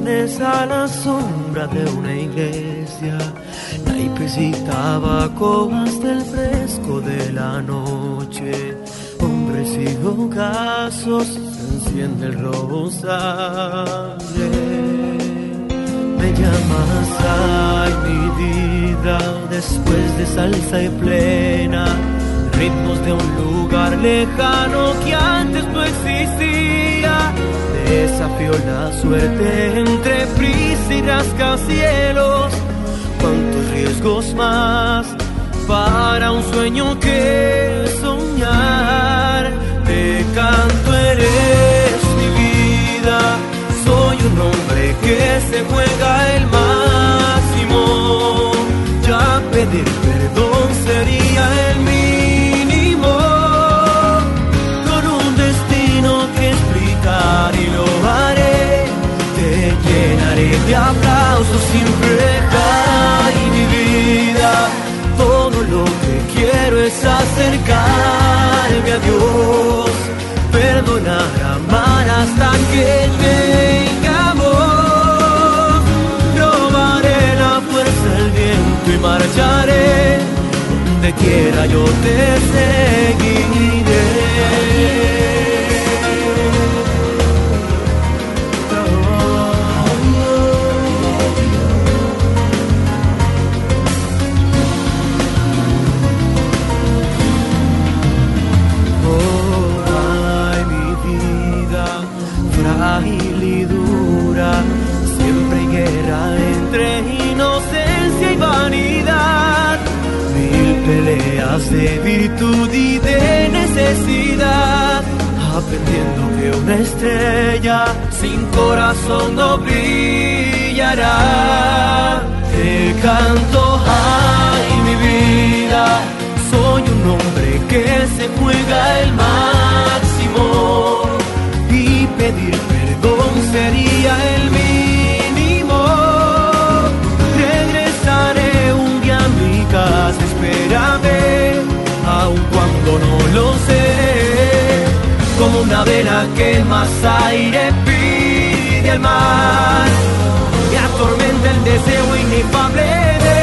viernes a la sombra de una iglesia, naipes y tabaco hasta el fresco de la noche. Hombres y ocasos, se enciende el rosario. Me llamas, ay mi vida, después de salsa y plena, ritmos de un lugar lejano que antes no existía. Desafío la suerte entre prisa y rascacielos. ¿Cuántos riesgos más para un sueño que soñar? Te canto, eres mi vida. Soy un hombre que se juega el máximo. Ya pedir perdón sería el mínimo. Con un destino que explicar y lo haré. Te llenaré de aplausos sin rejar. Y mi vida, todo lo que quiero es acercarme a Dios. Perdonar, amar hasta que venga amor. Robaré la fuerza del viento y marcharé. Donde quiera yo te seguiré. Frágil y dura, siempre hay guerra entre inocencia y vanidad. Mil peleas de virtud y de necesidad, aprendiendo que una estrella sin corazón no brillará. Te canto, ay mi vida, soy un hombre que se juega el máximo. Pedir perdón sería el mínimo. Regresaré un día a mi casa, espérame, aun cuando no lo sé. Como una vela que más aire pide al mar y atormenta el deseo inefable de